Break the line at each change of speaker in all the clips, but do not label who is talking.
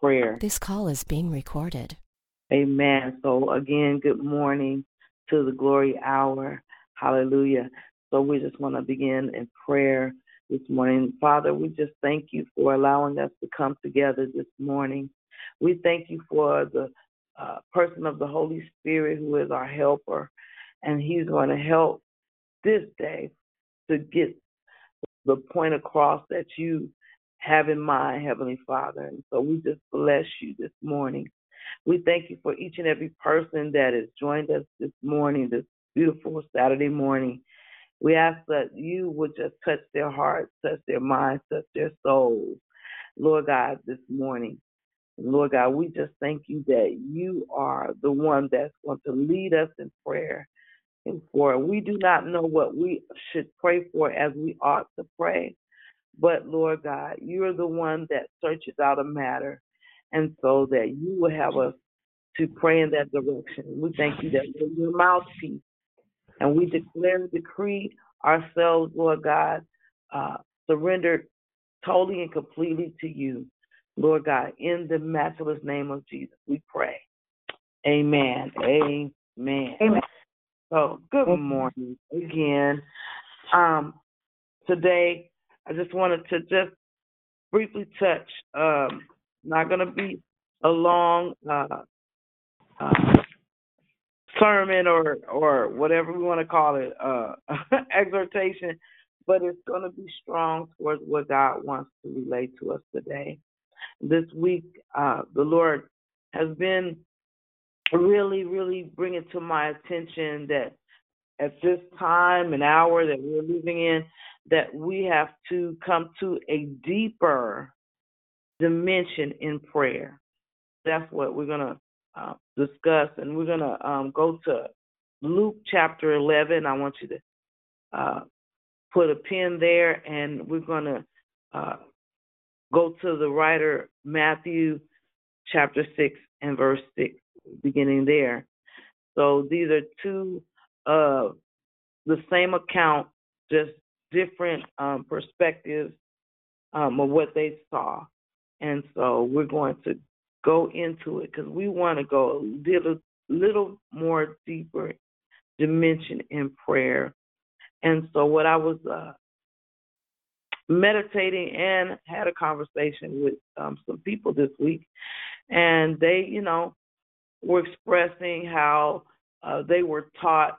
prayer.
This call is being recorded.
Amen. So again, good morning to the glory hour. Hallelujah. So we just want to begin in prayer this morning. Father, we just thank you for allowing us to come together this morning. We thank you for the person of the Holy Spirit who is our helper, and he's going to help this day to get the point across that you have in mind, Heavenly Father. And so we just bless you this morning. We thank you for each and every person that has joined us this morning, this beautiful Saturday morning. We ask that you would just touch their hearts, touch their minds, touch their souls, Lord God, this morning. Lord God, we just thank you that you are the one that's going to lead us in prayer. And for we do not know what we should pray for as we ought to pray. But Lord God, you're the one that searches out a matter. And so that you will have us to pray in that direction. We thank you that we're your mouthpiece. And we declare and decree ourselves, Lord God, surrendered totally and completely to you. Lord God, in the matchless name of Jesus, we pray. Amen. Amen.
Amen.
So, good morning again. Today, I just wanted to just briefly touch, not going to be a long sermon or whatever we want to call it, exhortation, but it's going to be strong towards what God wants to relate to us today. This week, the Lord has been really, really bringing to my attention that at this time and hour that we're living in, that we have to come to a deeper dimension in prayer. That's what we're going to discuss, and we're going to go to Luke chapter 11. I want you to put a pin there, and we're going to go to the writer Matthew chapter 6 and verse 6, beginning there. So these are two the same account, just different perspectives of what they saw. And so we're going to go into it because we want to go a little more deeper dimension in prayer. And so what I was meditating and had a conversation with some people this week, and they, were expressing how they were taught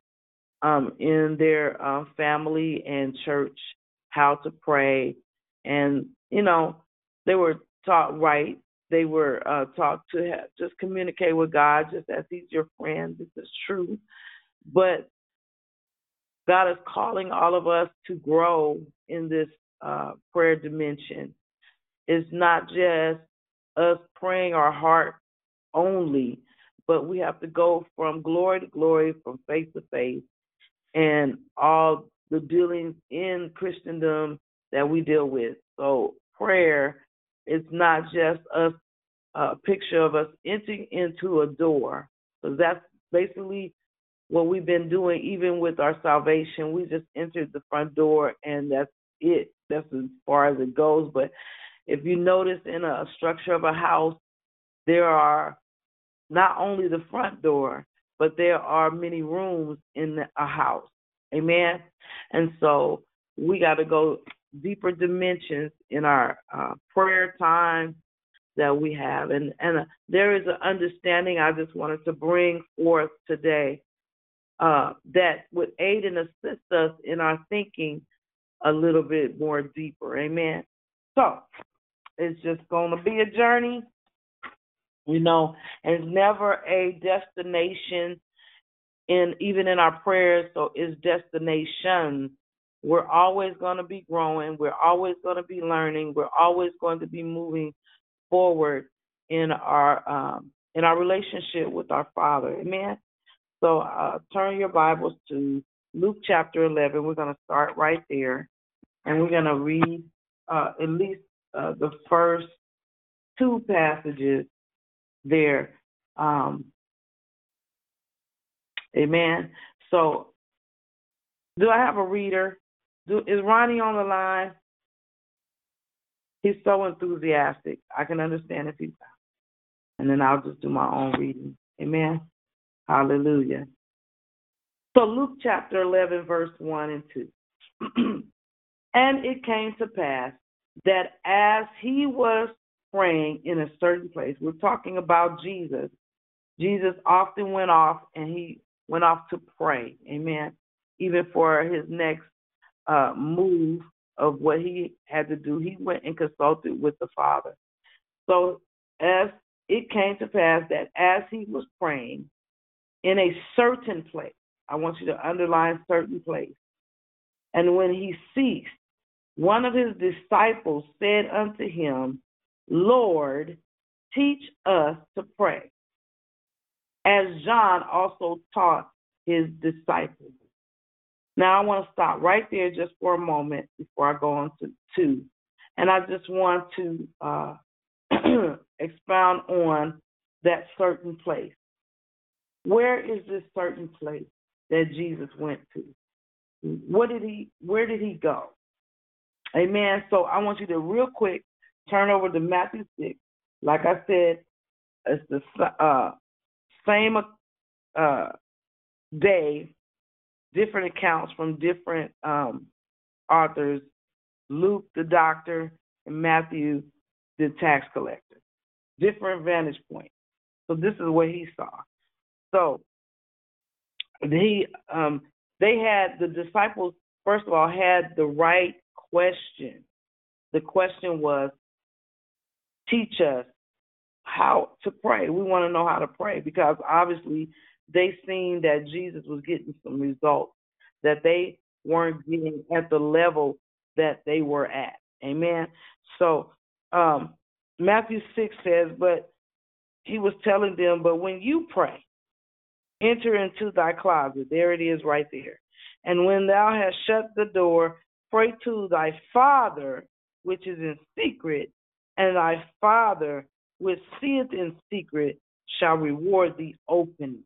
in their family and church how to pray. And, they were taught right. They were taught to just communicate with God just as he's your friend. This is true. But God is calling all of us to grow in this prayer dimension. It's not just us praying our heart only, but we have to go from glory to glory, from faith to faith, and all the dealings in Christendom that we deal with. So prayer is not just a picture of us entering into a door, because that's basically what we've been doing. Even with our salvation, we just entered the front door, and that's it. That's as far as it goes. But if you notice in a structure of a house, there are not only the front door, but there are many rooms in a house. Amen? And so we got to go deeper dimensions in our prayer time that we have. And there is an understanding I just wanted to bring forth today that would aid and assist us in our thinking a little bit more deeper. Amen? So it's just going to be a journey. And it's never a destination even in our prayers, so it's destinations. We're always going to be growing. We're always going to be learning. We're always going to be moving forward in our relationship with our Father. Amen? So turn your Bibles to Luke chapter 11. We're going to start right there, and we're going to read at least the first two passages there. Amen. So, do I have a reader? Is Ronnie on the line? He's so enthusiastic. I can understand if he's not. And then I'll just do my own reading. Amen. Hallelujah. So Luke chapter 11, verse 1 and 2. And it came to pass that as he was praying in a certain place, we're talking about Jesus. Jesus often went off and he went off to pray. Amen. Even for his next move of what he had to do, he went and consulted with the Father. So as it came to pass that as he was praying in a certain place, I want you to underline certain place, and when he ceased, one of his disciples said unto him, Lord, teach us to pray, as John also taught his disciples. Now I want to stop right there just for a moment before I go on to 2. And I just want to expound on that certain place. Where is this certain place that Jesus went to? Where did he go? Amen. So I want you to real quick turn over to Matthew 6. Like I said, it's the same day, different accounts from different authors. Luke, the doctor, and Matthew, the tax collector. Different vantage points. So this is what he saw. So they had, the disciples, first of all, had the right question. The question was, teach us how to pray. We want to know how to pray because obviously they seen that Jesus was getting some results that they weren't getting at the level that they were at. Amen. So Matthew 6 says, but he was telling them, but when you pray, enter into thy closet. There it is right there. And when thou hast shut the door, pray to thy Father, which is in secret, and thy Father, which seeth in secret, shall reward thee openly.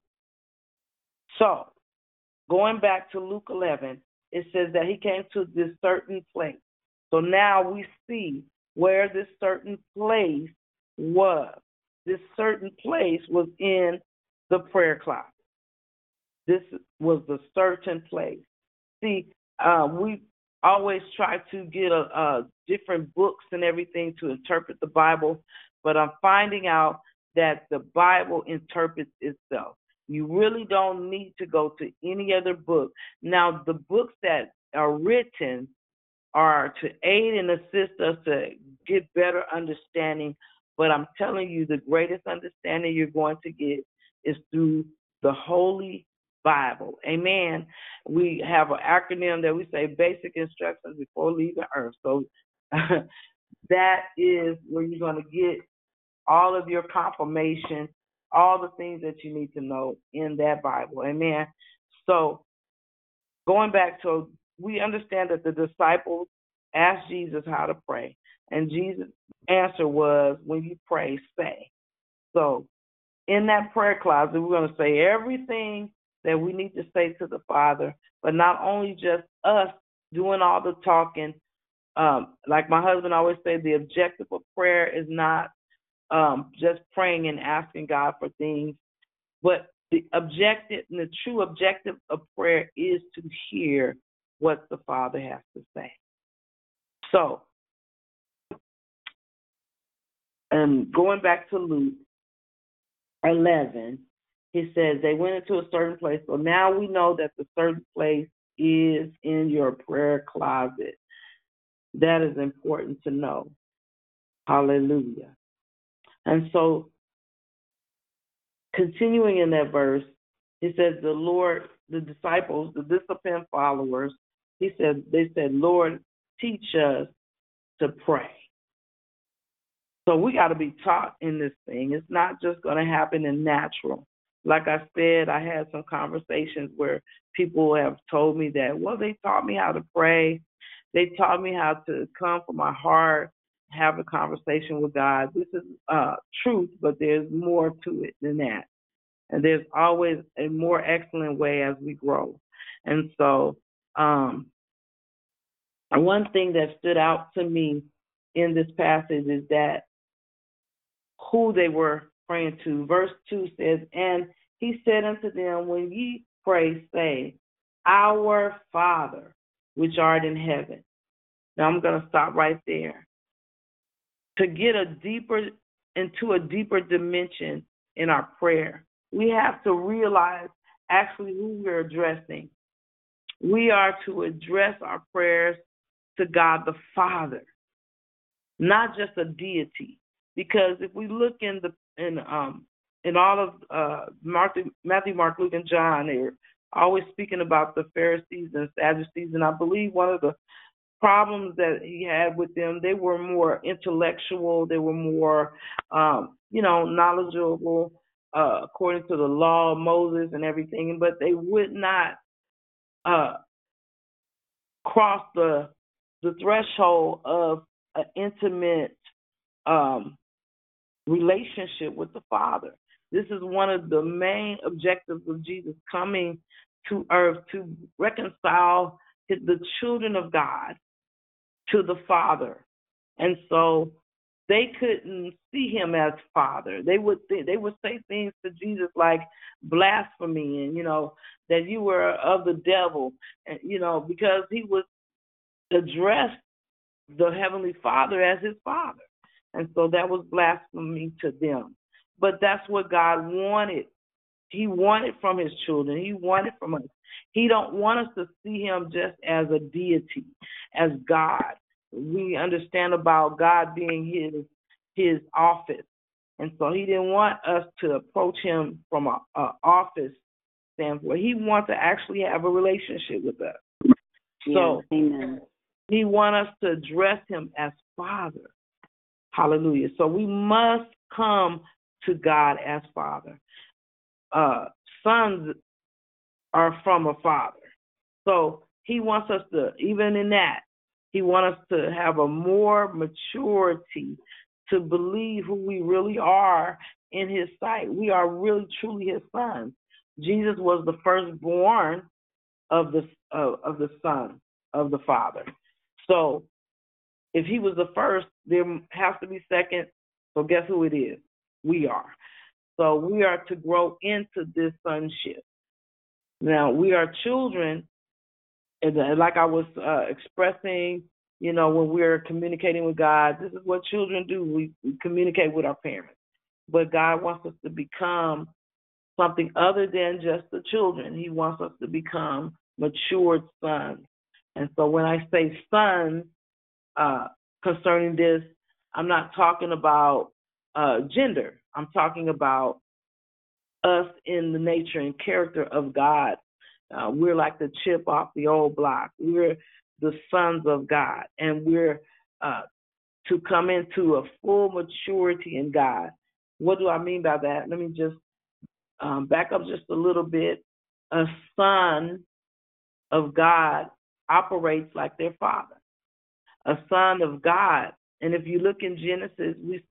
So, going back to Luke 11, it says that he came to this certain place. So now we see where this certain place was. This certain place was in the prayer closet. This was the certain place. See, we always try to get different books and everything to interpret the Bible, but I'm finding out that the Bible interprets itself. You really don't need to go to any other book. Now, the books that are written are to aid and assist us to get better understanding, but I'm telling you, the greatest understanding you're going to get is through the Holy Bible. Amen. We have an acronym that we say basic instructions before leaving earth. So that is where you're going to get all of your confirmation, all the things that you need to know in that Bible. Amen. So going back to, we understand that the disciples asked Jesus how to pray. And Jesus' answer was, when you pray, say. So in that prayer closet, we're going to say everything that we need to say to the Father, but not only just us doing all the talking. Like my husband always said, the objective of prayer is not just praying and asking God for things, but the objective and the true objective of prayer is to hear what the Father has to say. So, going back to Luke 11, he says they went into a certain place. So now we know that the certain place is in your prayer closet. That is important to know. Hallelujah. And so, continuing in that verse, he says the Lord, the disciples, the disciplined followers, they said, Lord, teach us to pray. So we got to be taught in this thing. It's not just going to happen in natural. Like I said, I had some conversations where people have told me that, well, they taught me how to pray. They taught me how to come from my heart, have a conversation with God. This is truth, but there's more to it than that. And there's always a more excellent way as we grow. And so one thing that stood out to me in this passage is that who they were praying to. Verse 2 says, "And he said unto them, when ye pray, say, Our Father, which art in heaven." Now I'm going to stop right there. To get into a deeper dimension in our prayer, we have to realize actually who we're addressing. We are to address our prayers to God the Father, not just a deity. Because if we look in all of Matthew, Mark, Luke, and John, they're always speaking about the Pharisees and Sadducees, and I believe one of the problems that he had with them, they were more intellectual, they were more, knowledgeable according to the law of Moses and everything, but they would not cross the threshold of an intimate relationship with the Father. This is one of the main objectives of Jesus coming to earth, to reconcile the children of God to the Father. And so they couldn't see him as Father. They would say things to Jesus like blasphemy, and that you were of the devil, and because he would address the Heavenly Father as his Father. And so that was blasphemy to them. But that's what God wanted. He wanted from his children. He wanted from us. He don't want us to see him just as a deity, as God. We understand about God being his office. And so he didn't want us to approach him from an office standpoint. He wants to actually have a relationship with us.
Yeah, amen.
He wants us to address him as Father. Hallelujah. So we must come to God as Father. Sons are from a father. So he wants us to, even in that, he wants us to have a more maturity to believe who we really are in his sight. We are really, truly his sons. Jesus was the firstborn of the Son of the Father. So if he was the first, there has to be second. So guess who it is? We are. So we are to grow into this sonship. Now, we are children, and like I was expressing, when we're communicating with God, this is what children do. We communicate with our parents. But God wants us to become something other than just the children. He wants us to become matured sons. And so when I say sons concerning this, I'm not talking about gender. I'm talking about us in the nature and character of God. We're like the chip off the old block. We're the sons of God, and we're to come into a full maturity in God. What do I mean by that? Let me just back up just a little bit. A son of God operates like their father. A son of God, and if you look in Genesis, we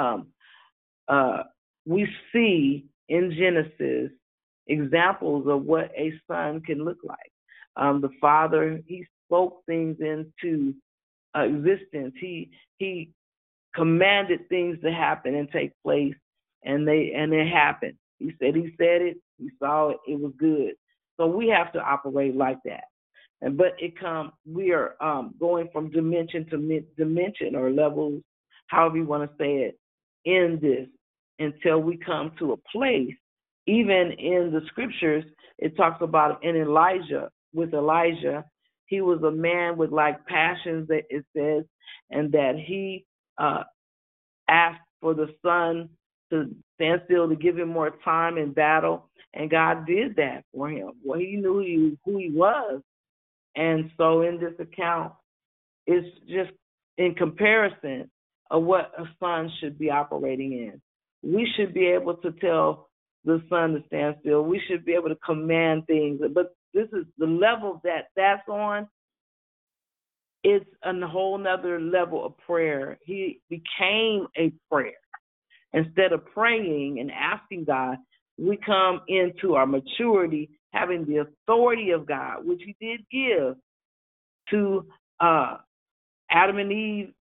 see in Genesis examples of what a son can look like. The father, he spoke things into existence. He commanded things to happen and take place, and it happened. He said it, he saw it, it was good. So we have to operate like that. But we are going from dimension to dimension, or levels, however you want to say it, in this, until we come to a place. Even in the scriptures, it talks about in Elijah, he was a man with like passions, that it says, and that he asked for the sun to stand still to give him more time in battle, and God did that for him. Well, he knew who he was. And so in this account, it's just in comparison of what a son should be operating in. We should be able to tell the sun to stand still. We should be able to command things. But this is the level that's on. It's a whole nother level of prayer. He became a prayer. Instead of praying and asking God, we come into our maturity, having the authority of God, which he did give to Adam and Eve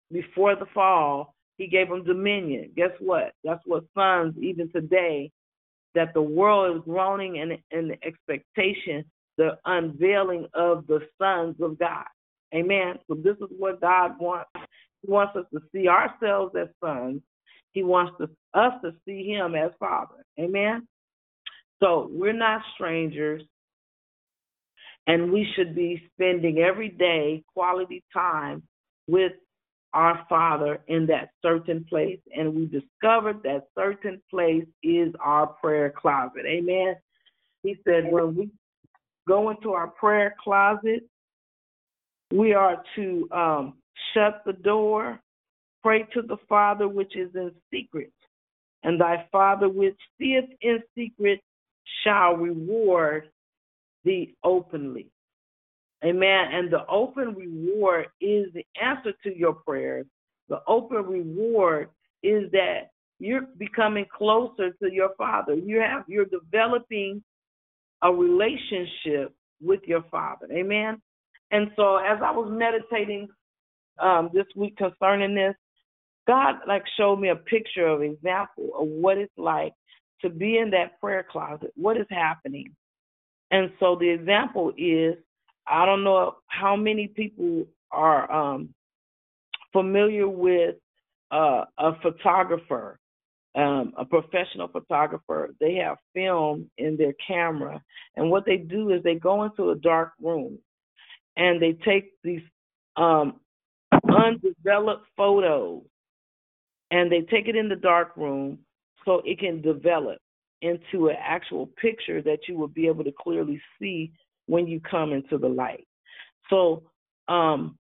before the fall, he gave them dominion. Guess what? That's what sons, even today, that the world is groaning in the expectation, the unveiling of the sons of God. Amen. So this is what God wants. He wants us to see ourselves as sons. He wants us to see him as Father. Amen. So we're not strangers, and we should be spending every day quality time with our Father in that certain place. And we discovered that certain place is our prayer closet. Amen. He said when we go into our prayer closet, we are to shut the door, pray to the Father which is in secret, and thy Father which seeth in secret shall reward thee openly. Amen. And the open reward is the answer to your prayers. The open reward is that you're becoming closer to your Father. You're developing a relationship with your Father. Amen. And so as I was meditating this week concerning this, God showed me a picture of example of what it's like to be in that prayer closet. What is happening? And so the example is, I don't know how many people are familiar with a photographer, a professional photographer. They have film in their camera, and what they do is they go into a dark room and they take these undeveloped photos and they take it in the dark room so it can develop into an actual picture that you will be able to clearly see when you come into the light. So I'm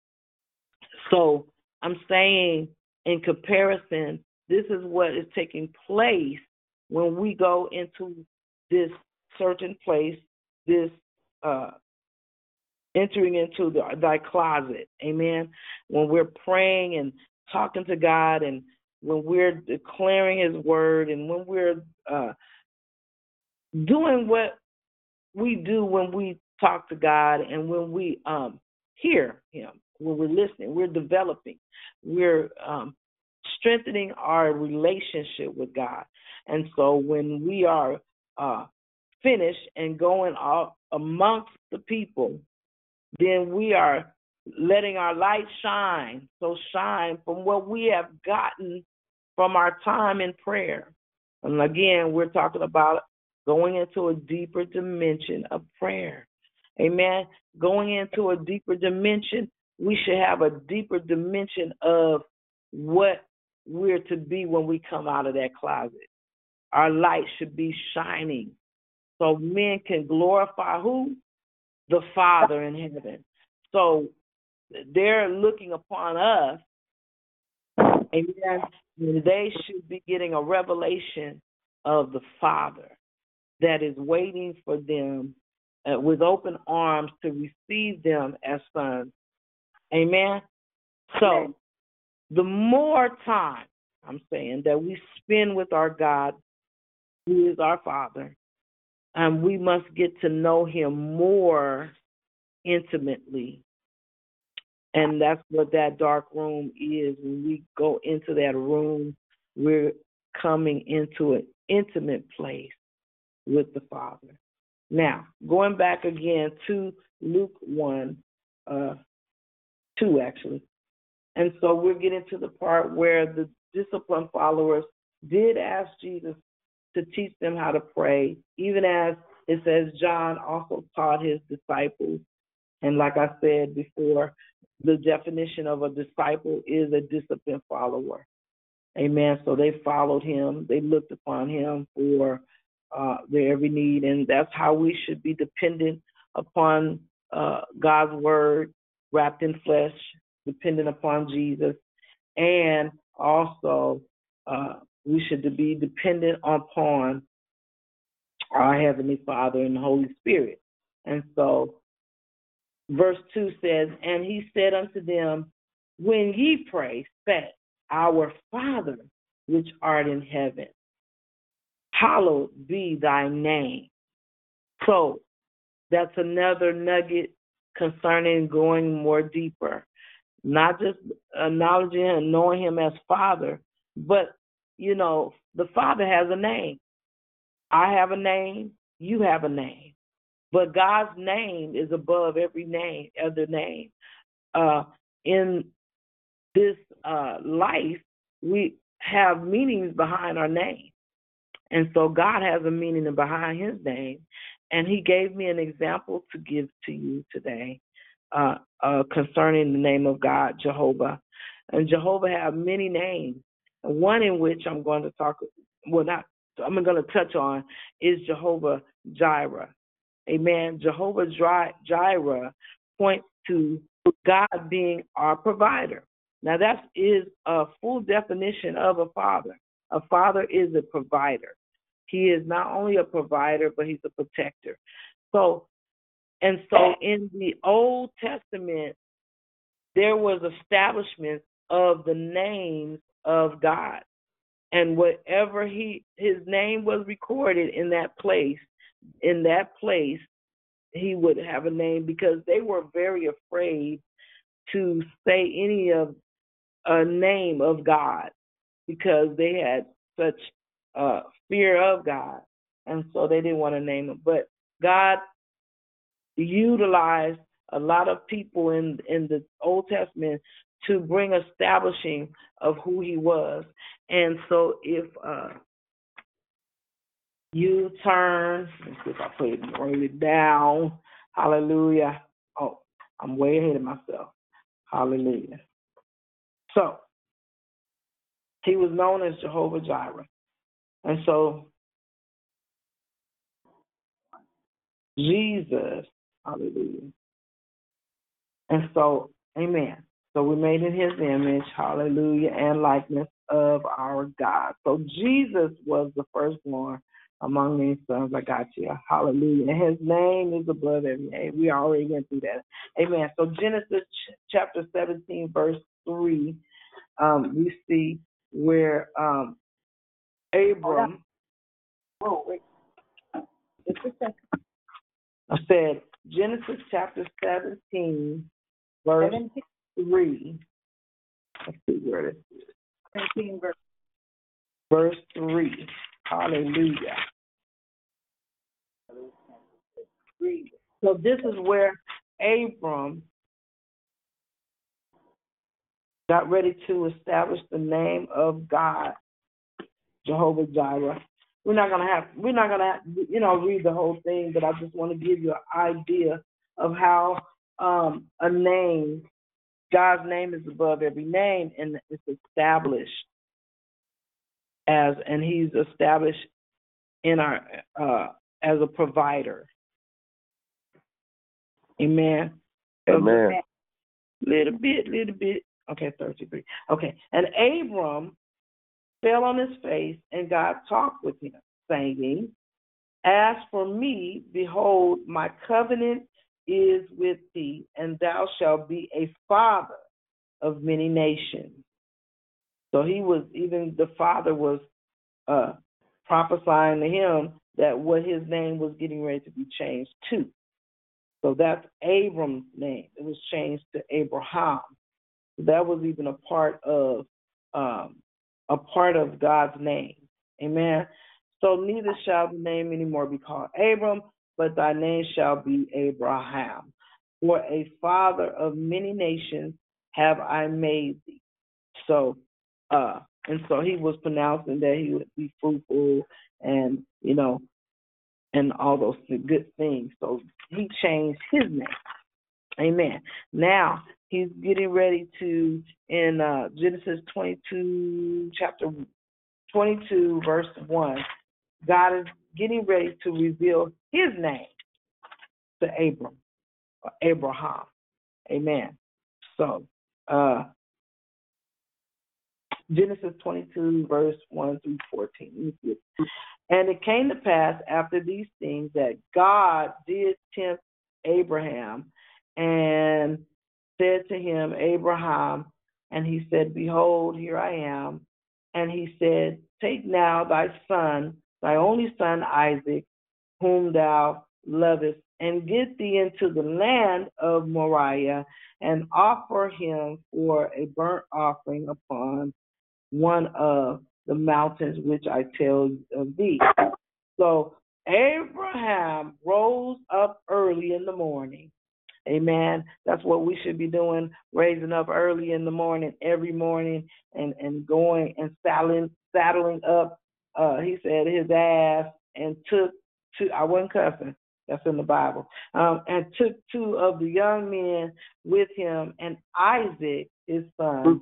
saying in comparison, this is what is taking place when we go into this certain place, this entering into thy closet. Amen. When we're praying and talking to God, and when we're declaring his word, and when we're doing what we do when we talk to God, and when we hear him, when we're listening, we're developing, we're strengthening our relationship with God. And so when we are finished and going out amongst the people, then we are letting our light shine. So shine from what we have gotten from our time in prayer. And again, we're talking about going into a deeper dimension of prayer. Amen. Going into a deeper dimension, we should have a deeper dimension of what we're to be when we come out of that closet. Our light should be shining so men can glorify who? The Father in heaven. So they're looking upon us, amen, and they should be getting a revelation of the Father that is waiting for them with open arms to receive them as sons. Amen? So the more time, I'm saying, that we spend with our God, who is our Father, and we must get to know him more intimately. And that's what that dark room is. When we go into that room, we're coming into an intimate place with the Father. Now, going back again to Luke 1, 2 actually. And so we're getting to the part where the disciplined followers did ask Jesus to teach them how to pray, even as it says John also taught his disciples. And like I said before, the definition of a disciple is a disciplined follower. Amen. So they followed him. They looked upon him for their every need. And that's how we should be dependent upon God's word wrapped in flesh, dependent upon Jesus. And also we should be dependent upon our Heavenly Father and the Holy Spirit. And so verse 2 says, and he said unto them, when ye pray, say, our Father which art in heaven, hallowed be thy name. So that's another nugget concerning going more deeper. not just acknowledging and knowing him as Father, but, the Father has a name. I have a name, you have a name. But God's name is above every name, other name. In this life, we have meanings behind our name. And so God has a meaning behind his name. And he gave me an example to give to you today concerning the name of God, Jehovah. And Jehovah has many names. One in which I'm going to I'm going to touch on is Jehovah Jireh. Amen. Jehovah Jireh points to God being our provider. Now, that is a full definition of a father. A father is a provider. He is not only a provider, but he's a protector. So in the Old Testament, there was establishment of the names of God. And whatever his name was recorded in that place, he would have a name, because they were very afraid to say any of a name of God, because they had such fear of God, and so they didn't want to name him. But God utilized a lot of people in the Old Testament to bring establishing of who he was. And so if you turn, let's see if I write it down. Hallelujah. Oh, I'm way ahead of myself. Hallelujah. So he was known as Jehovah Jireh. And so Jesus, hallelujah. And so, amen. So we made in his image, hallelujah, and likeness of our God. So Jesus was the firstborn among many sons. I got you. Hallelujah. And his name is above every name. We already went through that. Amen. So Genesis chapter 17, verse 3, we see where Abram. Oh, wait. Just a second. I said Genesis chapter 17, verse 3. Let's see where it is. 17, verse 3. Hallelujah. So this is where Abram got ready to establish the name of God, Jehovah Jireh. We're not gonna read the whole thing, but I just want to give you an idea of how a name, God's name is above every name, and it's established and he's established in our as a provider. Amen.
Amen.
Little bit. Okay, 33. Okay, and Abram fell on his face, and God talked with him, saying, "As for me, behold, my covenant is with thee, and thou shalt be a father of many nations." So the father was prophesying to him that what his name was getting ready to be changed to. So that's Abram's name. It was changed to Abraham. That was even a part of God's name. Amen. So neither shall the name anymore be called Abram, but thy name shall be Abraham. For a father of many nations have I made thee. So and so he was pronouncing that he would be fruitful and and all those good things. So he changed his name. Amen. Now he's getting ready to, in Genesis 22, chapter 22, verse 1, God is getting ready to reveal his name to Abram, or Abraham. Amen. So Genesis 22, verse 1 through 14. And it came to pass after these things that God did tempt Abraham and said to him, Abraham, and he said, Behold, here I am. And he said, Take now thy son, thy only son Isaac, whom thou lovest, and get thee into the land of Moriah, and offer him for a burnt offering upon one of the mountains which I tell of thee. So Abraham rose up early in the morning. Amen. That's what we should be doing, raising up early in the morning, every morning, and going and saddling up, he said, his ass, and took two, I wasn't cussing, that's in the Bible, and took two of the young men with him, and Isaac, his son,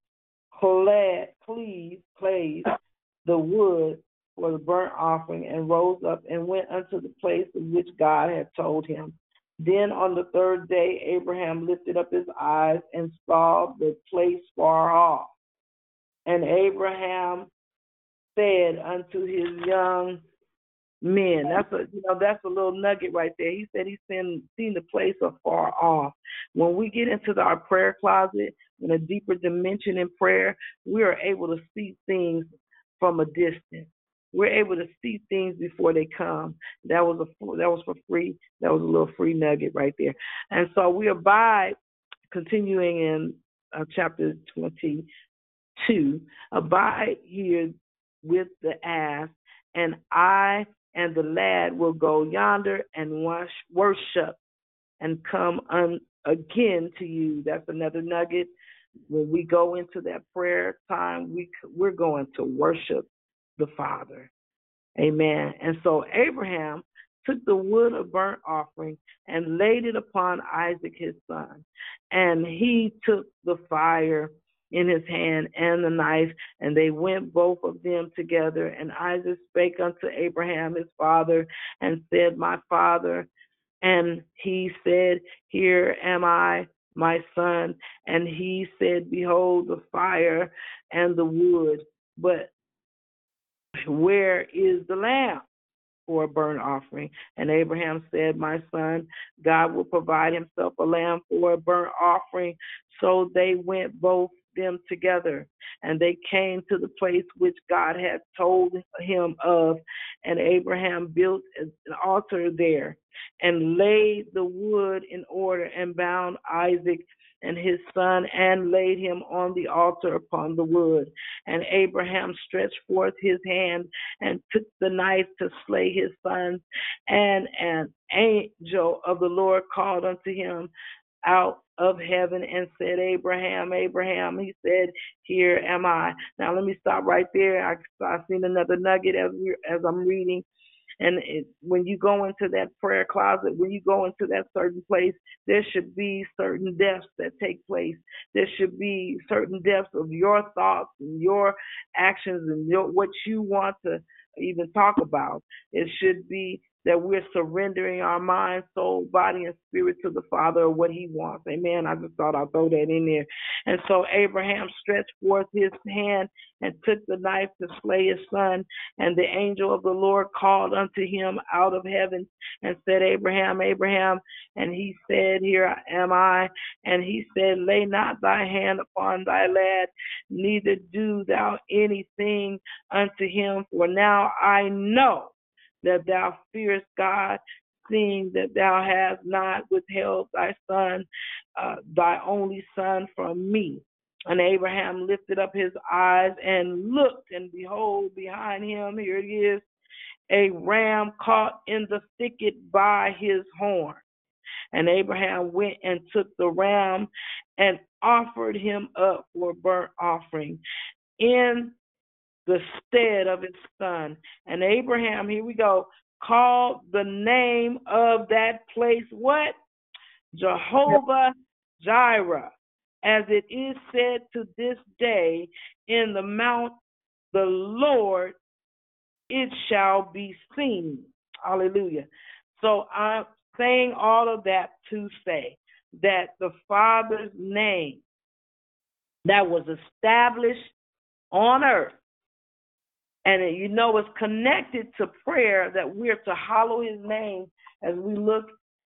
cleaved the wood for the burnt offering, and rose up and went unto the place of which God had told him. Then on the third day Abraham lifted up his eyes and saw the place far off. And Abraham said unto his young men, that's a little nugget right there. He said he's seen the place afar off. When we get into our prayer closet, in a deeper dimension in prayer, we are able to see things from a distance. We're able to see things before they come. That was for free. That was a little free nugget right there. And so we abide, continuing in chapter 22, abide here with the ass, and I and the lad will go yonder and worship and come again to you. That's another nugget. When we go into that prayer time, we're going to worship the Father. Amen. And so Abraham took the wood of burnt offering and laid it upon Isaac his son. And he took the fire in his hand and the knife, and they went both of them together. And Isaac spake unto Abraham his father, and said, My father. And he said, Here am I, my son. And he said, Behold the fire and the wood, but where is the lamb for a burnt offering? And Abraham said, My son, God will provide himself a lamb for a burnt offering. So they went both them together, and they came to the place which God had told him of. And Abraham built an altar there, and laid the wood in order, and bound Isaac and his son, and laid him on the altar upon the wood. And Abraham stretched forth his hand and took the knife to slay his son. And an angel of the Lord called unto him out of heaven and said, Abraham, Abraham. He said, Here am I. Now let me stop right there. I've seen another nugget as I'm reading. And when you go into that prayer closet, when you go into that certain place, there should be certain depths that take place. There should be certain depths of your thoughts and your actions and what you want to even talk about. It should be that we're surrendering our mind, soul, body, and spirit to the Father of what he wants. Amen. I just thought I'd throw that in there. And so Abraham stretched forth his hand and took the knife to slay his son. And the angel of the Lord called unto him out of heaven and said, Abraham, Abraham. And he said, Here am I. And he said, Lay not thy hand upon thy lad, neither do thou anything unto him. For now I know that thou fearest God, seeing that thou hast not withheld thy son, thy only son, from me. And Abraham lifted up his eyes and looked, and behold, behind him, here it is, a ram caught in the thicket by his horn. And Abraham went and took the ram and offered him up for burnt offering in the stead of his son. And Abraham, here we go, called the name of that place what? Jehovah Jireh, as it is said to this day, in the mount the Lord it shall be seen. Hallelujah. So I'm saying all of that to say that the Father's name that was established on earth, and it's connected to prayer, that we're to hallow his name, as we look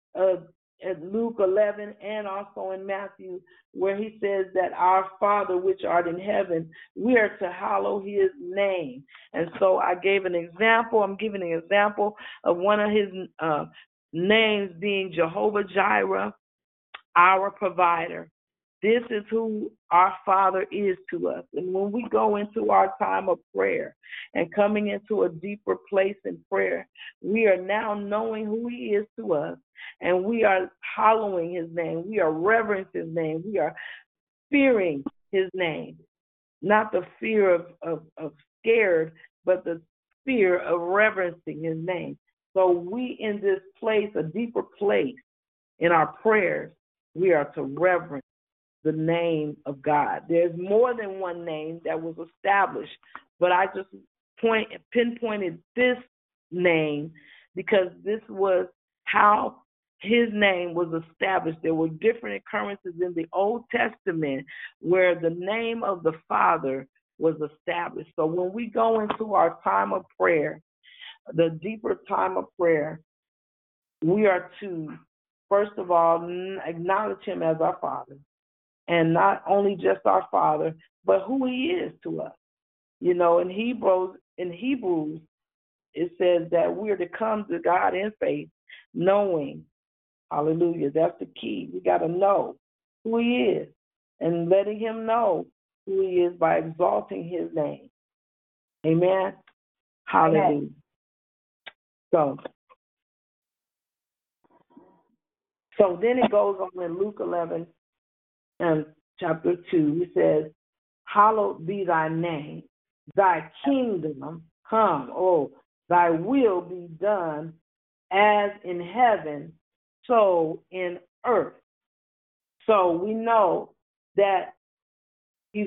at Luke 11 and also in Matthew, where he says that our Father which art in heaven, we are to hallow his name. And so I gave an example. I'm giving an example of one of his names being Jehovah Jireh, our provider. This is who our Father is to us. And when we go into our time of prayer and coming into a deeper place in prayer, we are now knowing who He is to us, and we are hallowing His name. We are reverencing His name. We are fearing His name. Not the fear of scared, but the fear of reverencing His name. So we in this place, a deeper place in our prayers, we are to reverence the name of God. There's more than one name that was established, but I just pinpointed this name because this was how His name was established. There were different occurrences in the Old Testament where the name of the Father was established. So when we go into our time of prayer, the deeper time of prayer, we are to, first of all, acknowledge Him as our Father. And not only just our Father, but who He is to us. You know, in Hebrews, it says that we are to come to God in faith, knowing, hallelujah, that's the key. We got to know who He is and letting Him know who He is by exalting His name. Amen. Hallelujah. Amen. So then it goes on in Luke 11 and chapter 2. It says, hallowed be thy name, thy kingdom come, thy will be done as in heaven, so in earth. So we know that His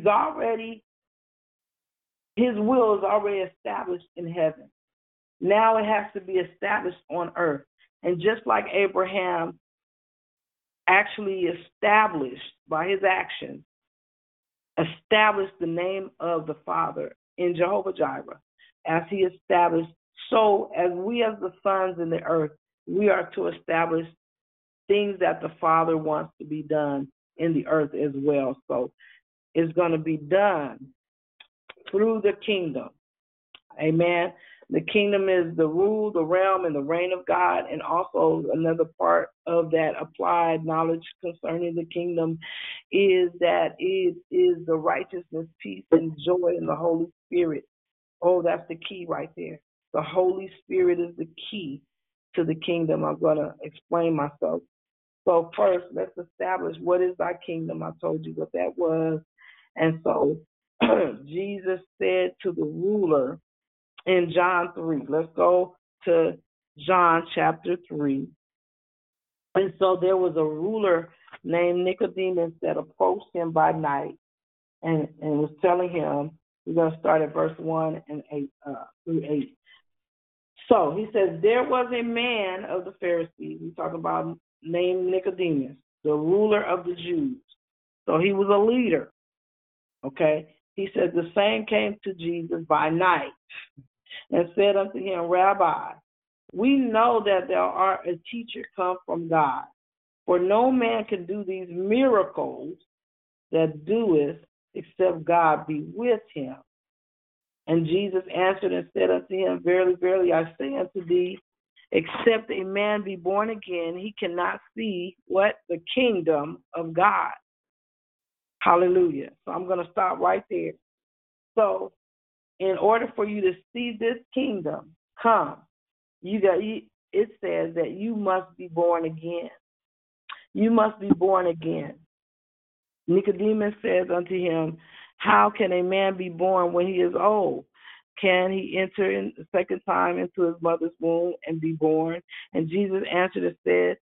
will is already established in heaven. Now it has to be established on earth. And just like Abraham actually established by his actions, established the name of the Father in Jehovah Jireh, as He established, so as we as the sons in the earth, we are to establish things that the Father wants to be done in the earth as well. So it's going to be done through the kingdom. Amen. The kingdom is the rule, the realm, and the reign of God. And also another part of that applied knowledge concerning the kingdom is that it is the righteousness, peace, and joy in the Holy Spirit. Oh, that's the key right there. The Holy Spirit is the key to the kingdom. I'm going to explain myself. So first, let's establish what is thy kingdom. I told you what that was. And so Jesus said to the ruler in John 3. Let's go to John chapter 3. And so there was a ruler named Nicodemus that approached Him by night and was telling Him, we're going to start at verse 1 and 8 through 8. So he says, there was a man of the Pharisees, we're talking about, named Nicodemus, the ruler of the Jews. So he was a leader, okay? He said, the same came to Jesus by night and said unto Him, Rabbi, we know that thou art a teacher come from God, for no man can do these miracles that doeth except God be with him. And Jesus answered and said unto him, verily, verily, I say unto thee, except a man be born again, he cannot see what? The kingdom of God. Hallelujah. So I'm going to stop right there. So in order for you to see this kingdom come, it says that you must be born again. You must be born again. Nicodemus says unto him, how can a man be born when he is old? Can he enter in the second time into his mother's womb and be born? And Jesus answered and said,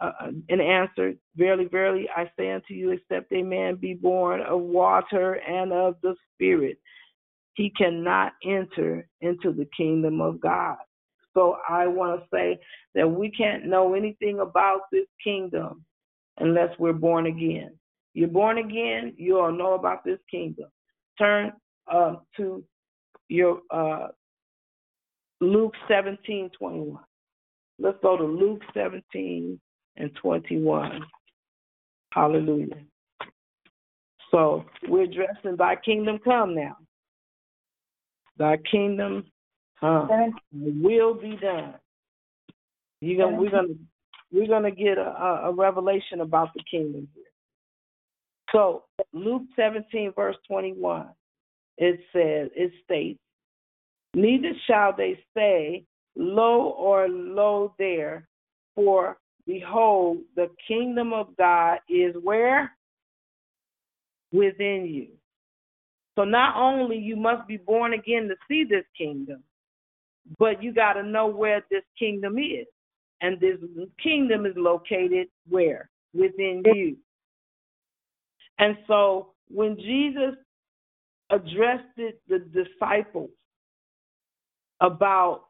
verily, verily, I say unto you, except a man be born of water and of the Spirit, he cannot enter into the kingdom of God. So I want to say that we can't know anything about this kingdom unless we're born again. You're born again, you'll know about this kingdom. Turn to your Luke 17:21. Let's go to Luke 17:21. Hallelujah. So we're addressing thy kingdom come now. Thy kingdom will be done. We're gonna we're going to get a revelation about the kingdom here. So Luke 17, verse 21, it states, neither shall they say, lo or lo there, for behold, the kingdom of God is where? Within you. So not only you must be born again to see this kingdom, but you got to know where this kingdom is. And this kingdom is located where? Within you. And so when Jesus addressed the disciples about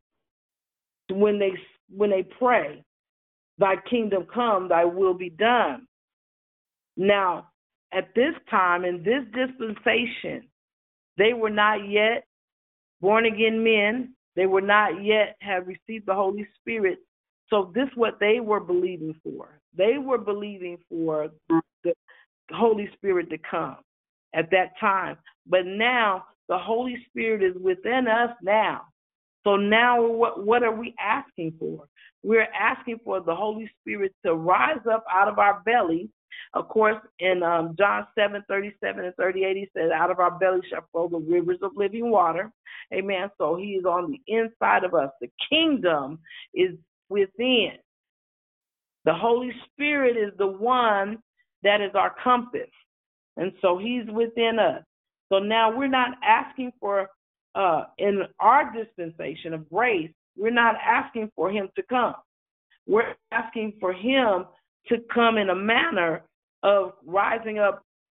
when they pray, thy kingdom come, thy will be done. Now, at this time, in this dispensation, they were not yet born again men. They were not yet have received the Holy Spirit. So this is what they were believing for. They were believing for the Holy Spirit to come at that time. But now the Holy Spirit is within us now. So now what are we asking for? We're asking for the Holy Spirit to rise up out of our belly. Of course, in John 7:37 and 38, he said, out of our belly shall flow the rivers of living water. Amen. So he is on the inside of us. The kingdom is within. The Holy Spirit is the one that is our compass. And so he's within us. So now we're not asking for, in our dispensation of grace, we're not asking for him to come. We're asking for him to come in a manner of rising up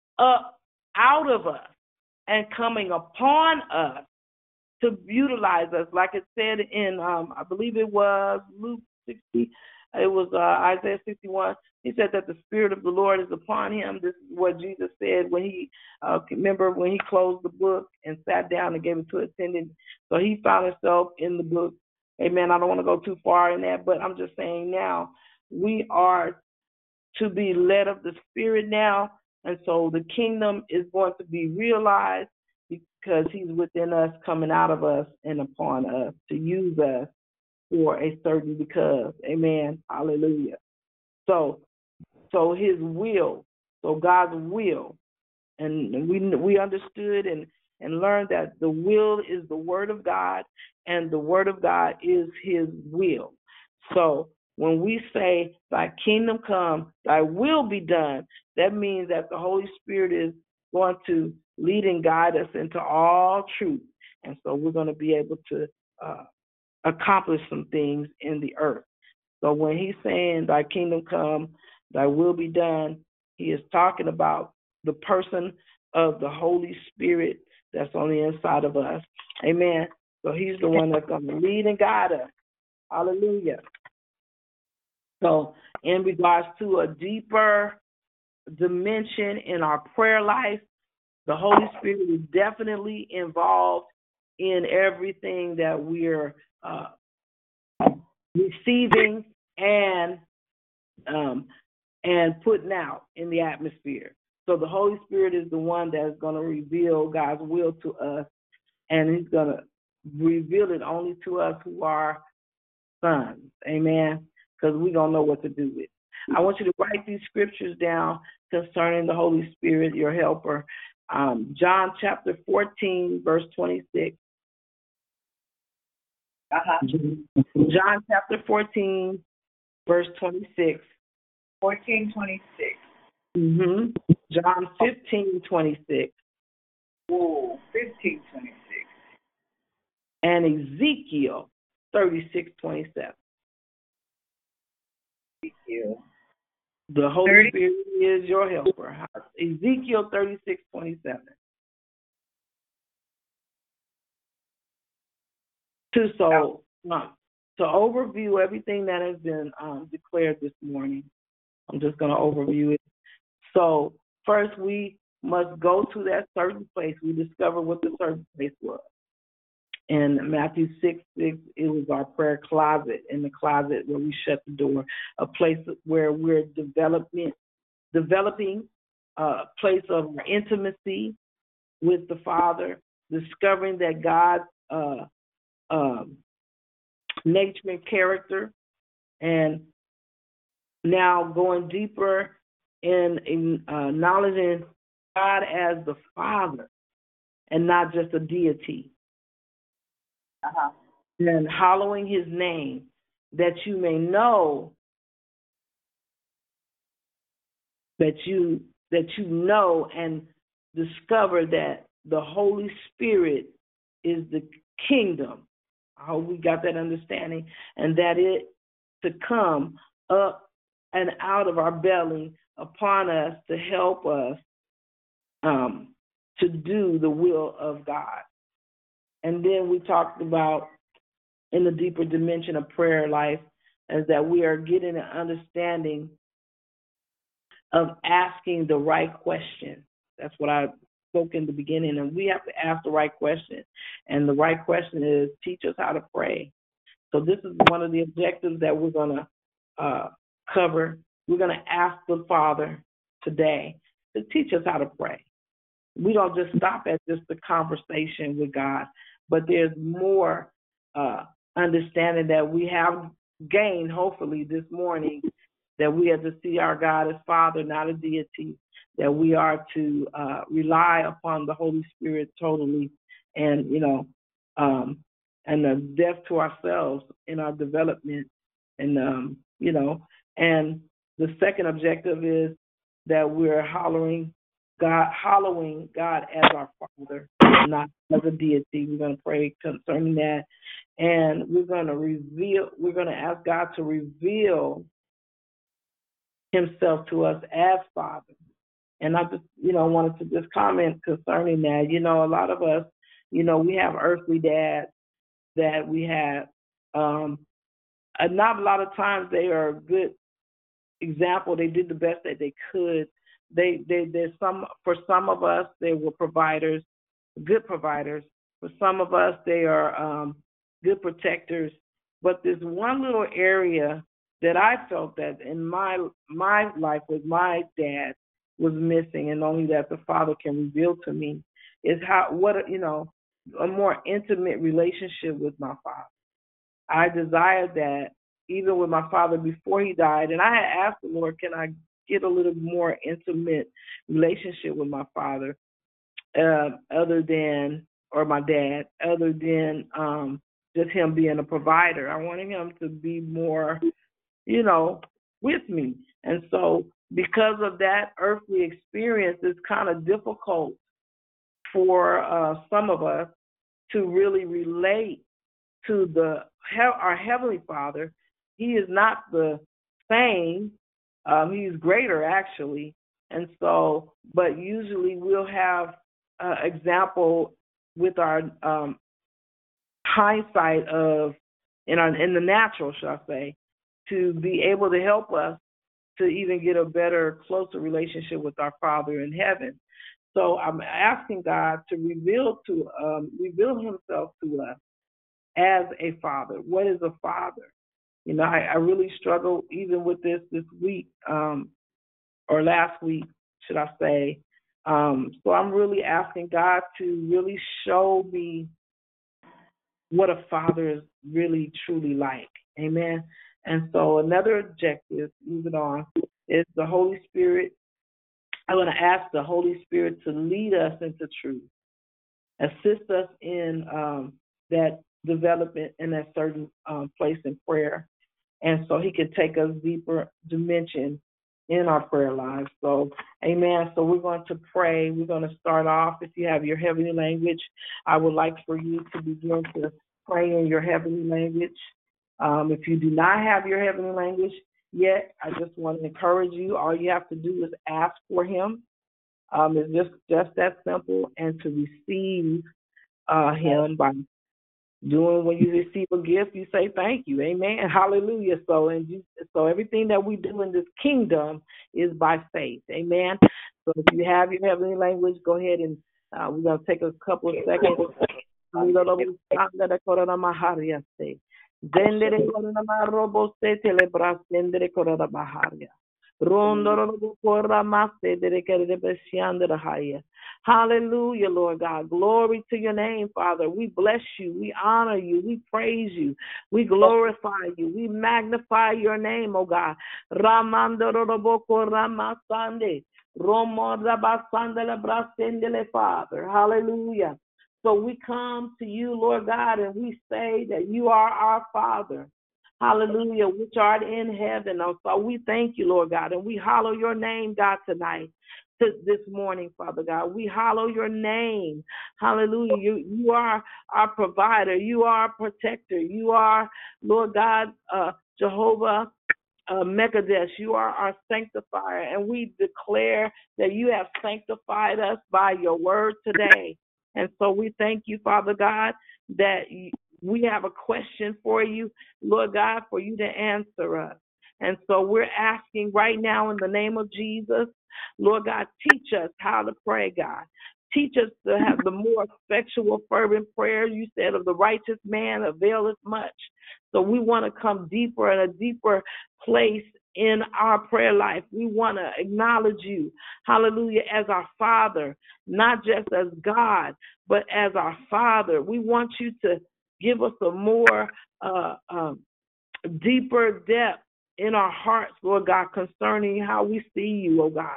out of us and coming upon us to utilize us, like it said in, I believe it was Luke 60, it was Isaiah 61. He said that the Spirit of the Lord is upon him. This is what Jesus said when he, remember when he closed the book and sat down and gave it to an attendant. So he found himself in the book. Amen. I don't want to go too far in that, but I'm just saying now we are to be led of the Spirit now. And so the kingdom is going to be realized because he's within us, coming out of us and upon us to use us for a certain because. Amen. Hallelujah. So his will, so God's will, and we understood and learned that the will is the word of God, and the word of God is his will. So when we say, thy kingdom come, thy will be done, that means that the Holy Spirit is going to lead and guide us into all truth. And so we're going to be able to accomplish some things in the earth. So when he's saying, thy kingdom come, thy will be done, he is talking about the person of the Holy Spirit that's on the inside of us. Amen. So he's the one that's going to lead and guide us. Hallelujah. So in regards to a deeper dimension in our prayer life, the Holy Spirit is definitely involved in everything that we're receiving and putting out in the atmosphere. So the Holy Spirit is the one that's going to reveal God's will to us, and he's going to reveal it only to us who are sons. Amen. Because we don't know what to do with it. I want you to write these scriptures down concerning the Holy Spirit, your helper. John chapter 14, verse 26. John chapter 14, verse 26.
14:26.
John 15:26.
Whoa, 15:26.
And Ezekiel 36:27.
Ezekiel.
The Holy Spirit is your helper. Ezekiel 36:27. To overview everything that has been declared this morning, I'm just going to overview it. So first, we must go to that certain place. We discover what the certain place was. In Matthew 6:6, it was our prayer closet, in the closet where we shut the door, a place where we're developing a place of intimacy with the Father, discovering that God's nature and character, and now going deeper in acknowledging God as the Father and not just a deity. And hallowing his name, that you may know that you know and discover that the Holy Spirit is the kingdom. I hope we got that understanding, and that it to come up and out of our belly upon us to help us to do the will of God. And then we talked about in the deeper dimension of prayer life is that we are getting an understanding of asking the right question. That's what I spoke in the beginning, and we have to ask the right question. And the right question is, teach us how to pray. So this is one of the objectives that we're going to cover. We're going to ask the Father today to teach us how to pray. We don't just stop at just the conversation with God, but there's more understanding that we have gained, hopefully, this morning, that we are to see our God as Father, not a deity, that we are to rely upon the Holy Spirit totally, and, and the death to ourselves in our development. And, and the second objective is that we're hallowing God as our Father, not as a deity. We're going to pray concerning that. And we're going to ask God to reveal himself to us as Father. And I just, wanted to just comment concerning that. A lot of us, we have earthly dads that we have. Not a lot of times they are a good example. They did the best that they could. For some of us, they were providers, good providers. For some of us, they are good protectors. But there's one little area that I felt that in my life with my dad was missing, and only that the Father can reveal to me, is a more intimate relationship with my Father. I desired that even with my father before he died, and I had asked the Lord, can I get a little more intimate relationship with my father, or my dad, other than just him being a provider. I wanted him to be more, with me. And so because of that earthly experience, it's kind of difficult for some of us to really relate to our Heavenly Father. He is not the same. He's greater, actually. And so, but usually we'll have example with our hindsight of, in the natural, shall I say, to be able to help us to even get a better, closer relationship with our Father in heaven. So I'm asking God to reveal himself to us as a father. What is a father? I really struggled even with this week, or last week, should I say. So I'm really asking God to really show me what a father is really, truly like. Amen. And so another objective, moving on, is the Holy Spirit. I'm going to ask the Holy Spirit to lead us into truth, assist us in that development in that certain place in prayer. And so he can take us deeper dimension in our prayer lives. So, amen. So we're going to pray. We're going to start off. If you have your heavenly language, I would like for you to begin to pray in your heavenly language. If you do not have your heavenly language yet, I just want to encourage you. All you have to do is ask for him. It's just that simple, and to receive him by doing, when you receive a gift, you say thank you. Amen. Hallelujah. So everything that we do in this kingdom is by faith. Amen. So if you have your heavenly language, go ahead and we're going to take a couple of seconds. Hallelujah, Lord God. Glory to your name, Father. We bless you. We honor you. We praise you. We glorify you. We magnify your name, oh God. Ramandoroboko Ramasande. Romo Rabasandele Brasendele, Father. Hallelujah. So we come to you, Lord God, and we say that you are our Father. Hallelujah, which art in heaven. So we thank you, Lord God, and we hallow your name, God, tonight. This morning, Father God, we hallow your name. Hallelujah. You are our provider. You are our protector. You are, Lord God, Jehovah Mekadesh. You are our sanctifier, and we declare that you have sanctified us by your word today. And so we thank you, Father God, that we have a question for you, Lord God, for you to answer us. And so we're asking right now in the name of Jesus, Lord God, teach us how to pray, God. Teach us to have the more effectual, fervent prayer. You said of the righteous man availeth much. So we want to come deeper in a deeper place in our prayer life. We want to acknowledge you, hallelujah, as our Father, not just as God, but as our Father. We want you to give us a more deeper depth in our hearts, Lord God, concerning how we see you, oh God.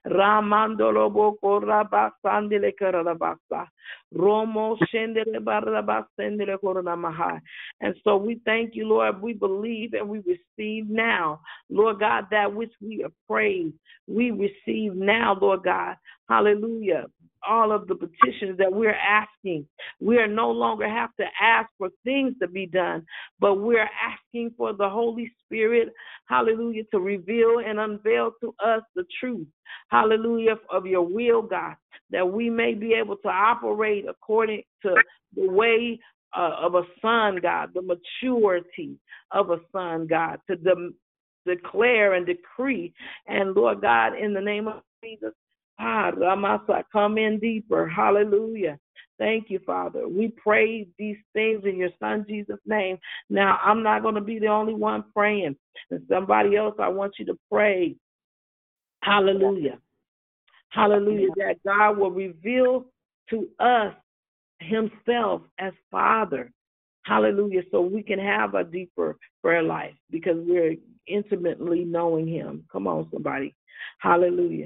And so we thank you, Lord. We believe and we receive now, Lord God, that which we have prayed. We receive now, Lord God. Hallelujah. All of the petitions that we're asking. We are no longer have to ask for things to be done, but we're asking for the Holy Spirit, hallelujah, to reveal and unveil to us the truth, hallelujah, of your will, God, that we may be able to operate according to the way of a son, God, the maturity of a son, God, to declare and decree. And Lord God, in the name of Jesus, Ramasa, come in deeper. Hallelujah. Thank you, Father. We pray these things in your Son Jesus' name. Now, I'm not going to be the only one praying. And somebody else, I want you to pray. Hallelujah. Hallelujah. That God will reveal to us himself as Father. Hallelujah. So we can have a deeper prayer life because we're intimately knowing him. Come on, somebody. Hallelujah.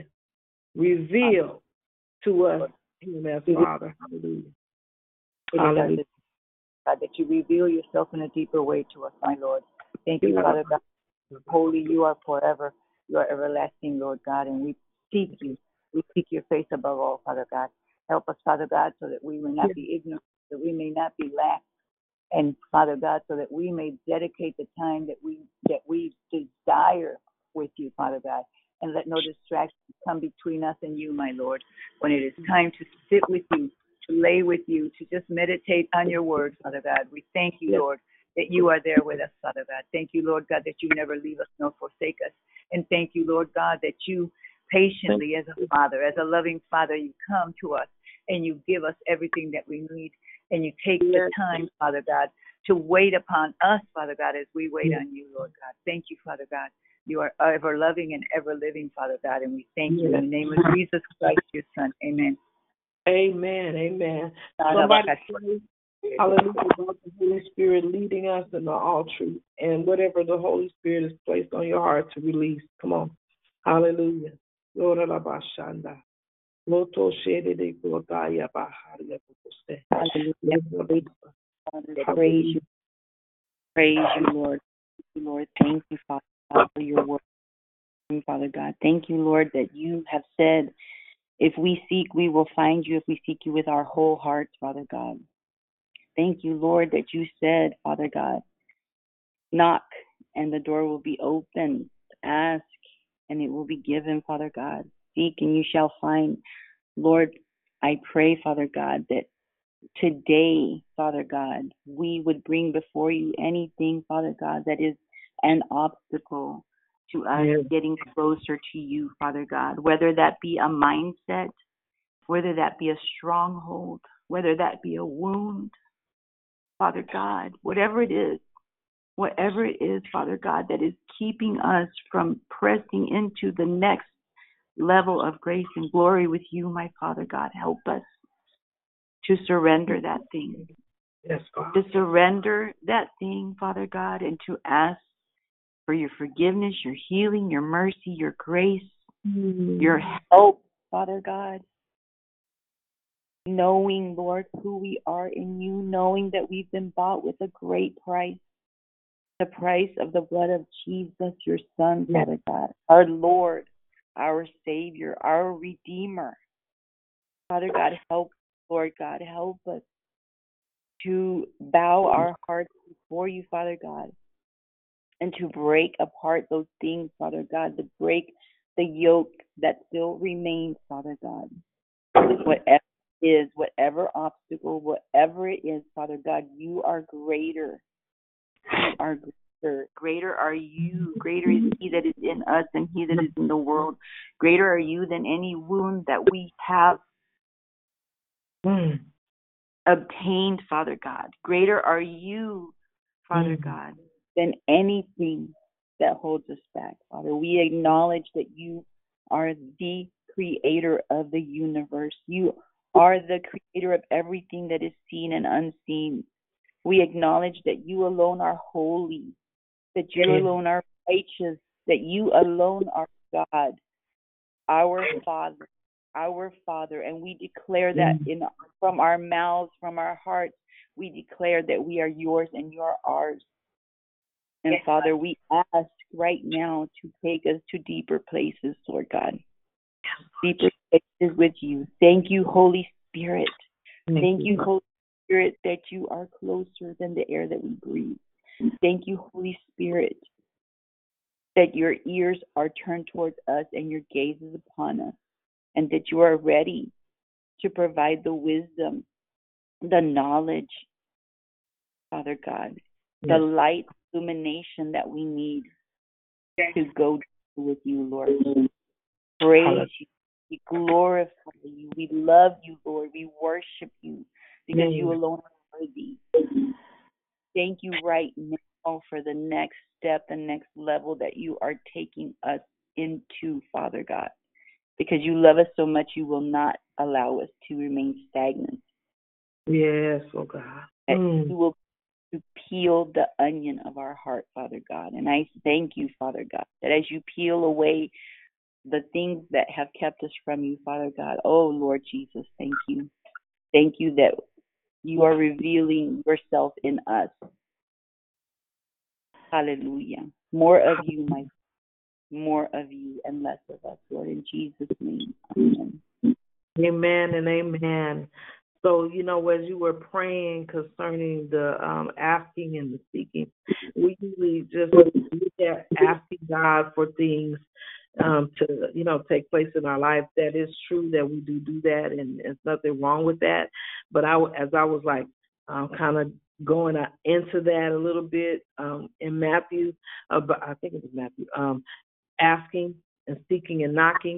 Reveal to us him as Father. Hallelujah. Hallelujah.
God, that you reveal yourself in a deeper way to us, my Lord. Thank you, Father God. Holy you are forever. You are everlasting, Lord God, and we seek you. We seek your face above all, Father God. Help us, Father God, so that we may not be ignorant, that we may not be lax, and Father God, so that we may dedicate the time that we desire with you, Father God, and let no distractions come between us and you, my Lord. When it is time to sit with you, to lay with you, to just meditate on your word, Father God, we thank you, Lord, that you are there with us, Father God. Thank you, Lord God, that you never leave us nor forsake us. And thank you, Lord God, that you patiently, as a Father, as a loving Father, you come to us and you give us everything that we need. And you take the time, Father God, to wait upon us, Father God, as we wait on you, Lord God. Thank you, Father God. You are ever loving and ever living, Father God, and we thank you in the name of Jesus Christ, your Son. Amen.
Amen. Amen. Somebody pray, hallelujah, about the Holy Spirit leading us in all truth and whatever the Holy Spirit has placed on your heart to release. Come on. Hallelujah. Lord Alabashanda. Loto shede de Kotaya Baharia.
Hallelujah. Praise you. Praise you, Lord. Thank you, Lord. Thank you, Father God, for your word, Father God. Thank you, Lord, that you have said, if we seek, we will find you if we seek you with our whole hearts, Father God. Thank you, Lord, that you said, Father God, knock and the door will be opened. Ask and it will be given, Father God. Seek and you shall find. Lord, I pray, Father God, that today, Father God, we would bring before you anything, Father God, that is an obstacle to us getting closer to you, Father God, whether that be a mindset, whether that be a stronghold, whether that be a wound, Father God, whatever it is, whatever it is, Father God, that is keeping us from pressing into the next level of grace and glory with you, my Father God. Help us to surrender that thing.
Yes, God.
To surrender that thing, Father God, and to ask for your forgiveness, your healing, your mercy, your grace, your help, Father God. Knowing, Lord, who we are in you, knowing that we've been bought with a great price, the price of the blood of Jesus, your Son, Father God, our Lord, our Savior, our Redeemer. Father God, help, Lord God, help us to bow our hearts before you, Father God, and to break apart those things, Father God, to break the yoke that still remains, Father God. Whatever it is, whatever obstacle, whatever it is, Father God, you are greater. You are greater. Greater are you. Greater is he that is in us than he that is in the world. Greater are you than any wound that we have obtained, Father God. Greater are you, Father God, than anything that holds us back, Father. We acknowledge that you are the creator of the universe. You are the creator of everything that is seen and unseen. We acknowledge that you alone are holy, that you alone are righteous, that you alone are God, our Father, and we declare that from our mouths, from our hearts, we declare that we are yours and you are ours. And Father, we ask right now to take us to deeper places, Lord God, deeper places with you. Thank you, Holy Spirit. Thank you, Holy Spirit, that you are closer than the air that we breathe. Thank you, Holy Spirit, that your ears are turned towards us and your gaze is upon us, and that you are ready to provide the wisdom, the knowledge, Father God, the light illumination that we need to go with you, Lord. Praise you. We glorify you. We love you, Lord. We worship you because you alone are worthy. Thank you right now for the next step, the next level that you are taking us into, Father God. Because you love us so much, you will not allow us to remain stagnant.
Yes, oh God.
That you will peel the onion of our heart, Father God. And I thank you, Father God, that as you peel away the things that have kept us from you, Father God, oh Lord Jesus, thank you. Thank you that you are revealing yourself in us. Hallelujah. More of you, my God. More of you and less of us, Lord, in Jesus' name. Amen.
Amen and amen. So, as you were praying concerning the asking and the seeking, we usually just look at asking God for things to, take place in our life. That is true that we do that, and there's nothing wrong with that. But as I was like kind of going into that a little bit in Matthew, but I think it was Matthew, asking and seeking and knocking,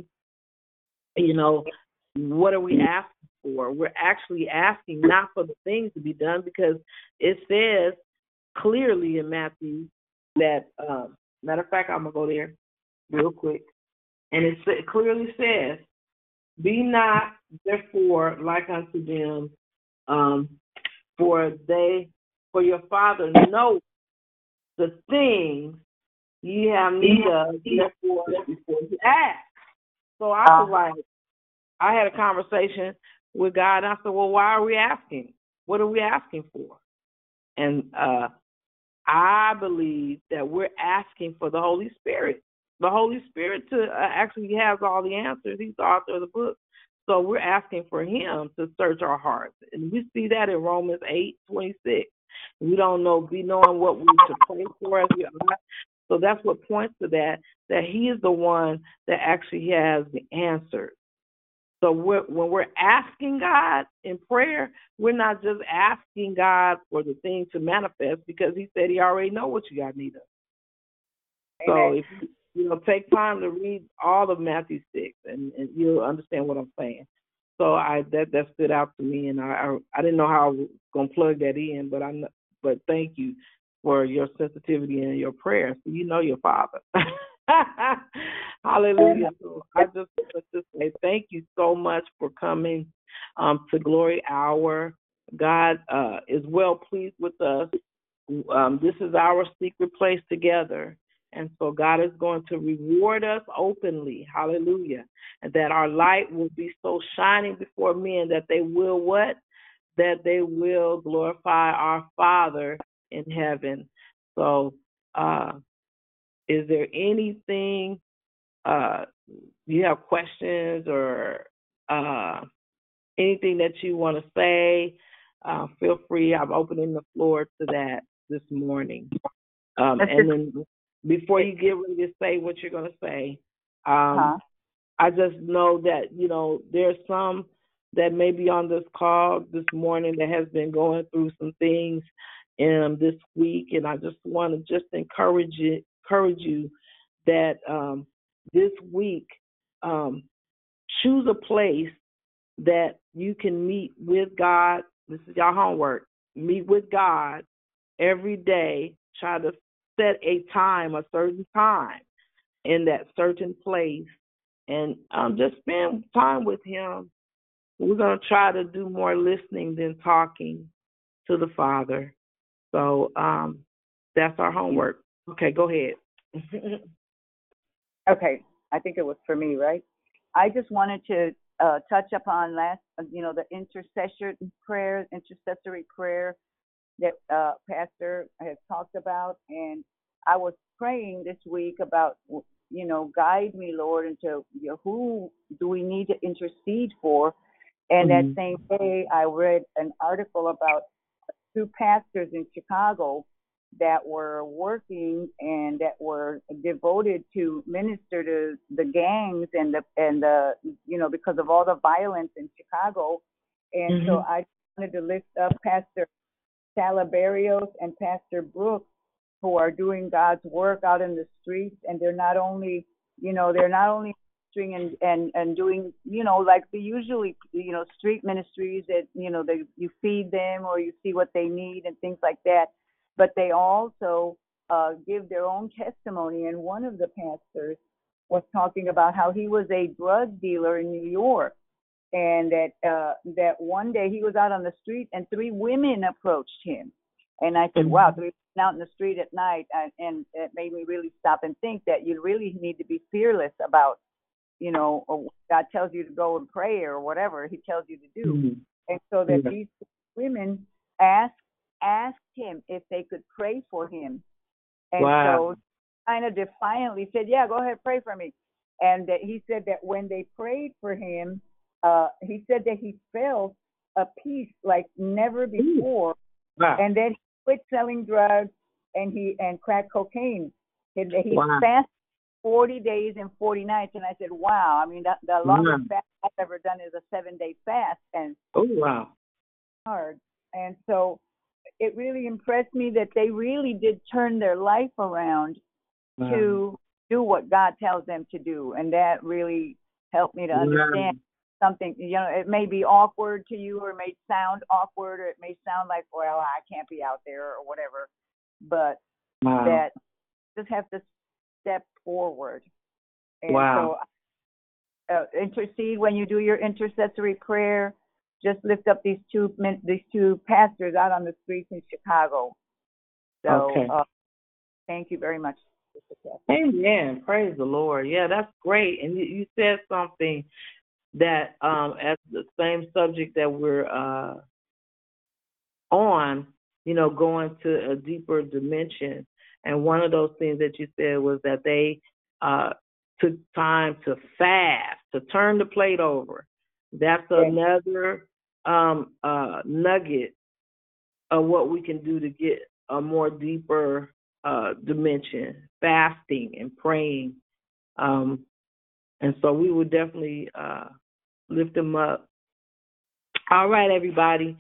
what are we asking for? We're actually asking not for the things to be done, because it says clearly in Matthew that, matter of fact, I'm going to go there real quick. And it clearly says, be not therefore like unto them, for your Father knows the things ye have need of, therefore before you ask. So I was like, I had a conversation with God, and I said, well, why are we asking? What are we asking for? And I believe that we're asking for the Holy Spirit. The Holy Spirit actually has all the answers. He's the author of the book. So we're asking for him to search our hearts. And we see that in Romans 8:26. We don't be knowing what we should pray for as we ought. So that's what points to that he is the one that actually has the answer. So when we're asking God in prayer, we're not just asking God for the thing to manifest, because he said he already know what you got need of. So if you take time to read all of Matthew 6, and you'll understand what I'm saying. So that stood out to me, and I didn't know how I was gonna plug that in, but thank you for your sensitivity and your prayers. So you know your Father. Hallelujah. So I just want to say thank you so much for coming to Glory Hour. God is well pleased with us. This is our secret place together. And so God is going to reward us openly. Hallelujah. And that our light will be so shining before men that they will what? That they will glorify our Father in heaven. So is there anything, you have questions or anything that you want to say? Feel free. I'm opening the floor to that this morning. And then before you get ready to say what you're going to say, I just know that, there's some that may be on this call this morning that has been going through some things this week, and I just want to just encourage you that this week, choose a place that you can meet with God. This is your homework. Meet with God every day. Try to set a certain time in that certain place, and just spend time with Him. We're going to try to do more listening than talking to the Father. So that's our homework. Okay, go ahead.
Okay, I think it was for me, right? I just wanted to touch upon the intercessory prayer that Pastor has talked about, and I was praying this week about, guide me, Lord, into who do we need to intercede for. And that same day, I read an article about 2 pastors in Chicago that were working and that were devoted to minister to the gangs and the because of all the violence in Chicago. And so I wanted to lift up Pastor Salaberios and Pastor Brooks, who are doing God's work out in the streets, and they're not only ministering and doing, like the usually, street ministries that, you feed them or you see what they need and things like that, but they also give their own testimony. And one of the pastors was talking about how he was a drug dealer in New York, and that one day he was out on the street and 3 women approached him. And I said, wow, 3 women out in the street at night. And it made me really stop and think that you really need to be fearless about, God tells you to go and pray or whatever He tells you to do. And so that these women asked him if they could pray for him. And so kind of defiantly said, yeah, go ahead, pray for me. And that he said that when they prayed for him, he said that he felt a peace like never before. And then he quit selling drugs and crack cocaine. He fasted 40 days and 40 nights. And I said, wow, I mean, the longest fast I've ever done is a 7-day fast. And hard. And so it really impressed me that they really did turn their life around to do what God tells them to do. And that really helped me to understand something. It may be awkward to you, or it may sound awkward, or it may sound like, well, I can't be out there or whatever. But that just have to step forward. And so intercede when you do your intercessory prayer. Just lift up these two pastors out on the streets in Chicago. So thank you very much.
Amen. Praise the Lord. Yeah, that's great. And you said something that as the same subject that we're on, going to a deeper dimension. And one of those things that you said was that they took time to fast, to turn the plate over. That's another nugget of what we can do to get a more deeper dimension, fasting and praying. And so we would definitely lift them up. All right, everybody.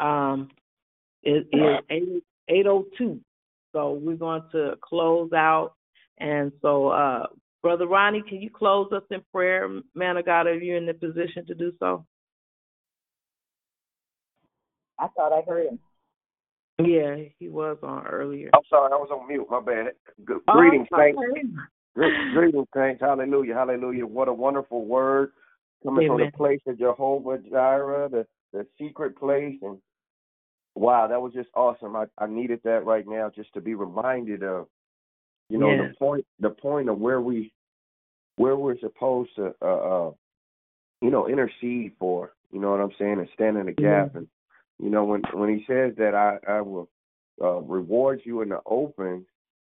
It is 8:02. So we're going to close out. And so, Brother Ronnie, can you close us in prayer? Man of God, are you in the position to do so?
I thought I heard him.
Yeah, he was on earlier.
I'm sorry, I was on mute. My bad. Greetings, saints. Greetings, saints. Hallelujah, hallelujah. What a wonderful word coming from the place of Jehovah Jireh, the secret place. And wow, that was just awesome. I needed that right now just to be reminded of, the point of where we're supposed to, intercede for. You know what I'm saying, and stand in the gap. And when he says that I will reward you in the open,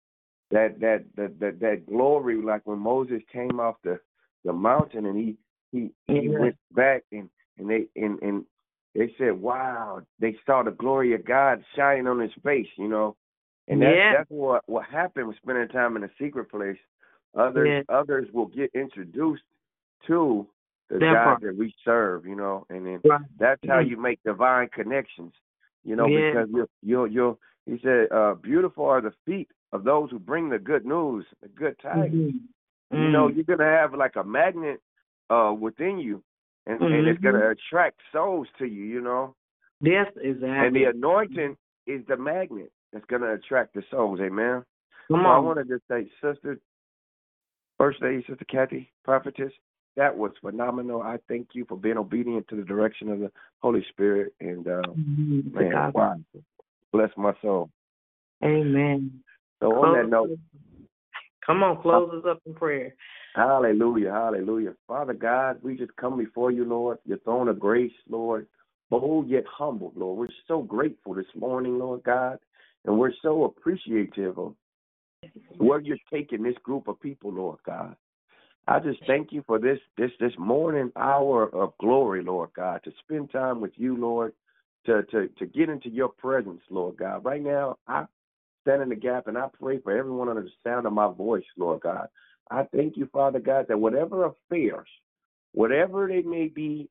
that glory, like when Moses came off the mountain and he went back and they said, wow, they saw the glory of God shining on his face, and that's what happened with spending time in a secret place. Others will get introduced to the God that we serve, and then that's how you make divine connections, because you'll he said, beautiful are the feet of those who bring the good news, the good tidings. You're going to have like a magnet within you, and it's going to attract souls to you,
Yes, exactly.
And the anointing is the magnet that's going to attract the souls, amen.
Come on.
I wanted to say, First Lady, Sister Kathy, prophetess, that was phenomenal. I thank you for being obedient to the direction of the Holy Spirit. And, man, wow. Bless my soul.
Amen.
So on that note,
come on, close us up in prayer.
Hallelujah, hallelujah. Father God, we just come before you, Lord, your throne of grace, Lord, bold yet humble, Lord. We're so grateful this morning, Lord God, and we're so appreciative of where you're taking this group of people, Lord God. I just thank you for this morning hour of glory, Lord God, to spend time with you, Lord, to get into your presence, Lord God. Right now, I stand in the gap and I pray for everyone under the sound of my voice, Lord God. I thank you, Father God, that whatever affairs, whatever they may be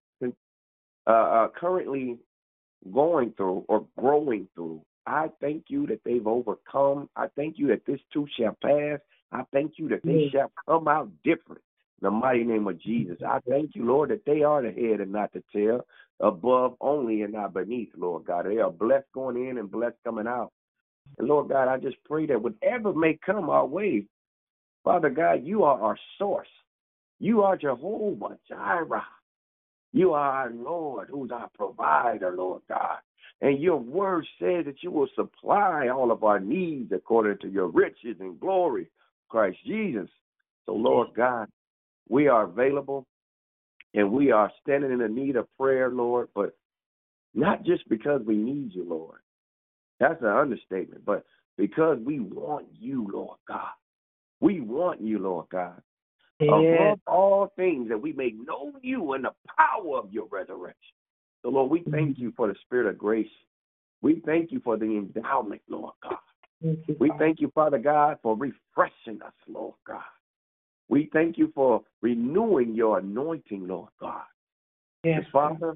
currently going through or growing through, I thank you that they've overcome. I thank you that this too shall pass. I thank you that they shall come out different. In the mighty name of Jesus, I thank you, Lord, that they are the head and not the tail, above only and not beneath, Lord God. They are blessed going in and blessed coming out. And Lord God, I just pray that whatever may come our way, Father God, you are our source. You are Jehovah Jireh. You are our Lord, who's our provider, Lord God. And your word says that you will supply all of our needs according to your riches and glory, Christ Jesus. So, Lord God, we are available and we are standing in the need of prayer, Lord, but not just because we need you, Lord. That's an understatement, but because we want you, Lord God. We want you, Lord God. Above all things, that we may know you and the power of your resurrection. So, Lord, we thank you for the spirit of grace. We thank you for the endowment, Lord God. We thank you, Father God, for refreshing us, Lord God. We thank you for renewing your anointing, Lord God. Yes, Father,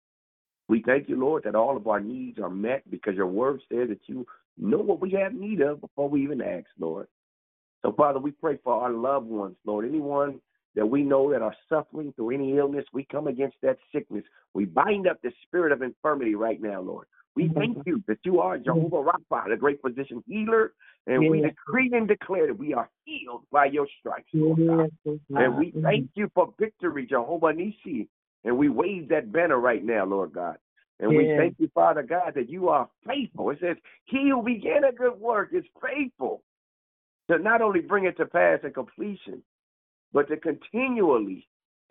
we thank you, Lord, that all of our needs are met because your word says that you know what we have need of before we even ask, Lord. So, Father, we pray for our loved ones, Lord. Anyone that we know that are suffering through any illness, we come against that sickness. We bind up the spirit of infirmity right now, Lord. We thank you that you are Jehovah Rapha, the great physician healer, and we decree and declare that we are healed by your stripes, Lord God. And we thank you for victory, Jehovah Nisi, and we wave that banner right now, Lord God. And we thank you, Father God, that you are faithful. It says, he who began a good work is faithful to not only bring it to pass and completion, but to continually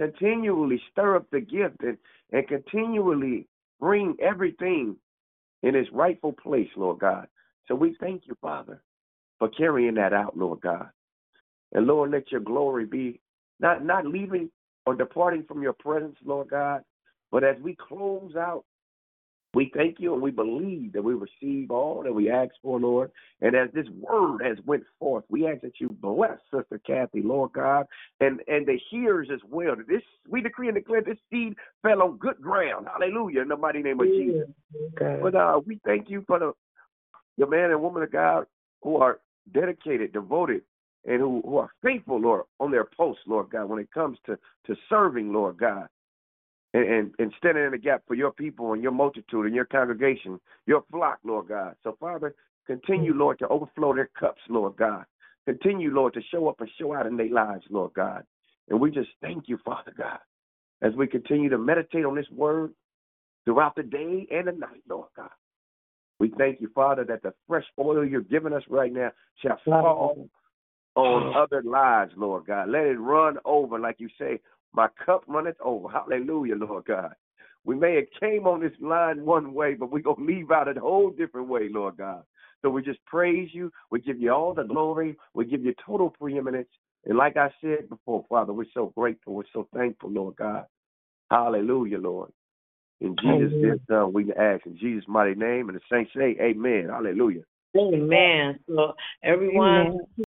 stir up the gift and continually bring everything in its rightful place, Lord God. So we thank you, Father, for carrying that out, Lord God. And Lord, let your glory be not leaving or departing from your presence, Lord God, but as we close out, we thank you and we believe that we receive all that we ask for, Lord. And as this word has went forth, we ask that you bless Sister Kathy, Lord God, and the hearers as well. This we decree and declare this seed fell on good ground. Hallelujah, in the mighty name of Jesus. Okay. But we thank you for the man and woman of God who are dedicated, devoted, and who are faithful, Lord, on their posts, Lord God, when it comes to serving, Lord God. and standing in the gap for your people and your multitude and your congregation, your flock, Lord God. So, Father, continue, Lord, to overflow their cups, Lord God. Continue, Lord, to show up and show out in their lives, Lord God. And we just thank you, Father God, as we continue to meditate on this word throughout the day and the night, Lord God. We thank you, Father, that the fresh oil you're giving us right now shall fall on other lives, Lord God. Let it run over, like you say, my cup runneth over. Hallelujah, Lord God. We may have came on this line one way, but we're going to leave out a whole different way, Lord God. So we just praise you. We give you all the glory. We give you total preeminence. And like I said before, Father, we're so grateful. We're so thankful, Lord God. Hallelujah, Lord. In Jesus' name, we ask in Jesus' mighty name. And the saints say, amen. Hallelujah.
Amen. So everyone,